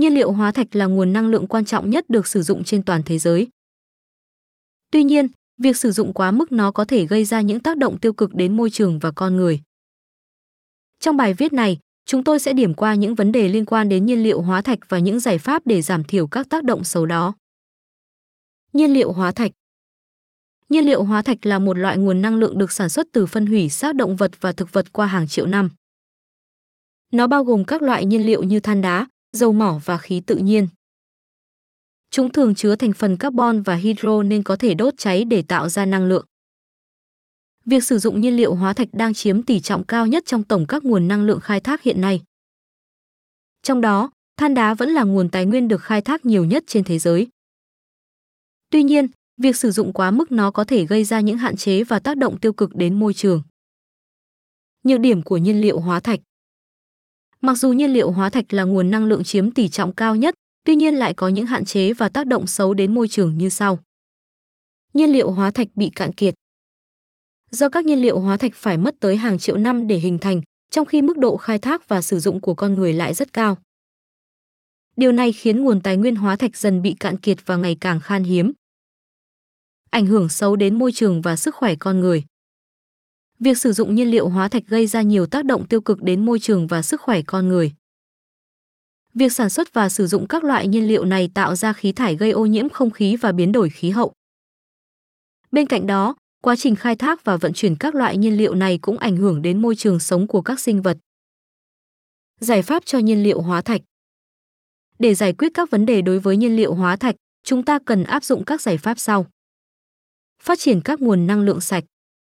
Nhiên liệu hóa thạch là nguồn năng lượng quan trọng nhất được sử dụng trên toàn thế giới. Tuy nhiên, việc sử dụng quá mức nó có thể gây ra những tác động tiêu cực đến môi trường và con người. Trong bài viết này, chúng tôi sẽ điểm qua những vấn đề liên quan đến nhiên liệu hóa thạch và những giải pháp để giảm thiểu các tác động xấu đó. Nhiên liệu hóa thạch. Nhiên liệu hóa thạch là một loại nguồn năng lượng được sản xuất từ phân hủy xác động vật và thực vật qua hàng triệu năm. Nó bao gồm các loại nhiên liệu như than đá, dầu mỏ và khí tự nhiên. Chúng thường chứa thành phần carbon và hydro nên có thể đốt cháy để tạo ra năng lượng. Việc sử dụng nhiên liệu hóa thạch đang chiếm tỷ trọng cao nhất trong tổng các nguồn năng lượng khai thác hiện nay. Trong đó, than đá vẫn là nguồn tài nguyên được khai thác nhiều nhất trên thế giới. Tuy nhiên, việc sử dụng quá mức nó có thể gây ra những hạn chế và tác động tiêu cực đến môi trường. Nhược điểm của nhiên liệu hóa thạch. Mặc dù nhiên liệu hóa thạch là nguồn năng lượng chiếm tỷ trọng cao nhất, tuy nhiên lại có những hạn chế và tác động xấu đến môi trường như sau. Nhiên liệu hóa thạch bị cạn kiệt. Do các nhiên liệu hóa thạch phải mất tới hàng triệu năm để hình thành, trong khi mức độ khai thác và sử dụng của con người lại rất cao. Điều này khiến nguồn tài nguyên hóa thạch dần bị cạn kiệt và ngày càng khan hiếm. Ảnh hưởng xấu đến môi trường và sức khỏe con người. Việc sử dụng nhiên liệu hóa thạch gây ra nhiều tác động tiêu cực đến môi trường và sức khỏe con người. Việc sản xuất và sử dụng các loại nhiên liệu này tạo ra khí thải gây ô nhiễm không khí và biến đổi khí hậu. Bên cạnh đó, quá trình khai thác và vận chuyển các loại nhiên liệu này cũng ảnh hưởng đến môi trường sống của các sinh vật. Giải pháp cho nhiên liệu hóa thạch. Để giải quyết các vấn đề đối với nhiên liệu hóa thạch, chúng ta cần áp dụng các giải pháp sau. Phát triển các nguồn năng lượng sạch.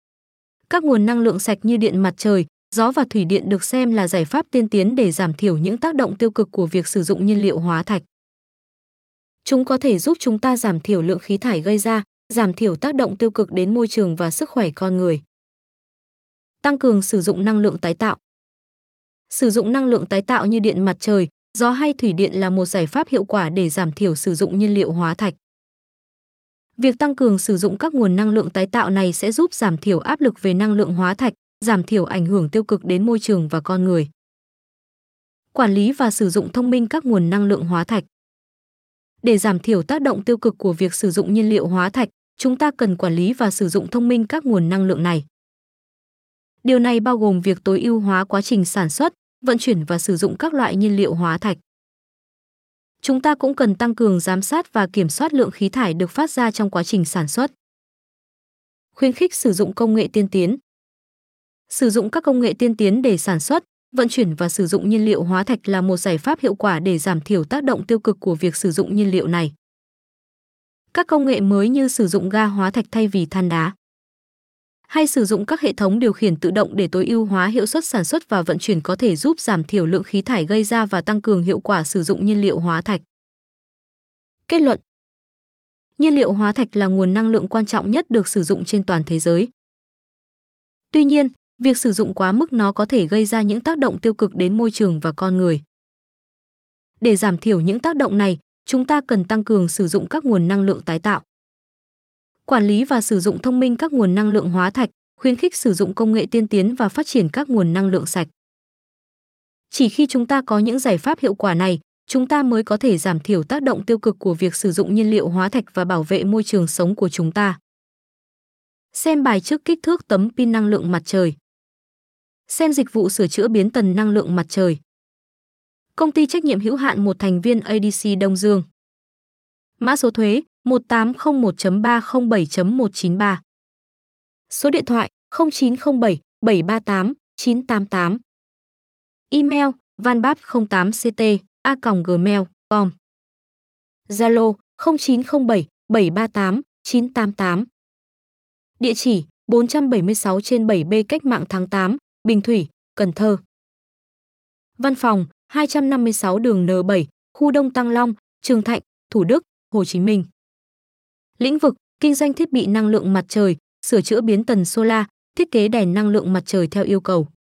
Các nguồn năng lượng sạch như điện mặt trời, gió và thủy điện được xem là giải pháp tiên tiến để giảm thiểu những tác động tiêu cực của việc sử dụng nhiên liệu hóa thạch. Chúng có thể giúp chúng ta giảm thiểu lượng khí thải gây ra, giảm thiểu tác động tiêu cực đến môi trường và sức khỏe con người. Tăng cường sử dụng năng lượng tái tạo. Sử dụng năng lượng tái tạo như điện mặt trời, gió hay thủy điện là một giải pháp hiệu quả để giảm thiểu sử dụng nhiên liệu hóa thạch. Việc tăng cường sử dụng các nguồn năng lượng tái tạo này sẽ giúp giảm thiểu áp lực về năng lượng hóa thạch, giảm thiểu ảnh hưởng tiêu cực đến môi trường và con người. Quản lý và sử dụng thông minh các nguồn năng lượng hóa thạch. Để giảm thiểu tác động tiêu cực của việc sử dụng nhiên liệu hóa thạch, chúng ta cần quản lý và sử dụng thông minh các nguồn năng lượng này. Điều này bao gồm việc tối ưu hóa quá trình sản xuất, vận chuyển và sử dụng các loại nhiên liệu hóa thạch. Chúng ta cũng cần tăng cường giám sát và kiểm soát lượng khí thải được phát ra trong quá trình sản xuất. Khuyến khích sử dụng công nghệ tiên tiến. Sử dụng các công nghệ tiên tiến để sản xuất, vận chuyển và sử dụng nhiên liệu hóa thạch là một giải pháp hiệu quả để giảm thiểu tác động tiêu cực của việc sử dụng nhiên liệu này. Các công nghệ mới như sử dụng ga hóa thạch thay vì than đá, hay sử dụng các hệ thống điều khiển tự động để tối ưu hóa hiệu suất sản xuất và vận chuyển có thể giúp giảm thiểu lượng khí thải gây ra và tăng cường hiệu quả sử dụng nhiên liệu hóa thạch. Kết luận. Nhiên liệu hóa thạch là nguồn năng lượng quan trọng nhất được sử dụng trên toàn thế giới. Tuy nhiên, việc sử dụng quá mức nó có thể gây ra những tác động tiêu cực đến môi trường và con người. Để giảm thiểu những tác động này, chúng ta cần tăng cường sử dụng các nguồn năng lượng tái tạo. Quản lý và sử dụng thông minh các nguồn năng lượng hóa thạch, khuyến khích sử dụng công nghệ tiên tiến và phát triển các nguồn năng lượng sạch. Chỉ khi chúng ta có những giải pháp hiệu quả này, chúng ta mới có thể giảm thiểu tác động tiêu cực của việc sử dụng nhiên liệu hóa thạch và bảo vệ môi trường sống của chúng ta. Xem bài trước kích thước tấm pin năng lượng mặt trời. Xem dịch vụ sửa chữa biến tần năng lượng mặt trời. Công ty trách nhiệm hữu hạn một thành viên ADC Đông Dương. Mã số thuế 1801.307.193. Số điện thoại 0907 738 988. Email vanbap08ct@gmail.com. Zalo 0907 738 988. Địa chỉ 476/7B Cách mạng tháng 8, Bình Thủy, Cần Thơ. Văn phòng 256 đường N7, khu Đông Tăng Long, Trường Thạnh, Thủ Đức, Hồ Chí Minh. Lĩnh vực: kinh doanh thiết bị năng lượng mặt trời, sửa chữa biến tần solar, thiết kế đèn năng lượng mặt trời theo yêu cầu.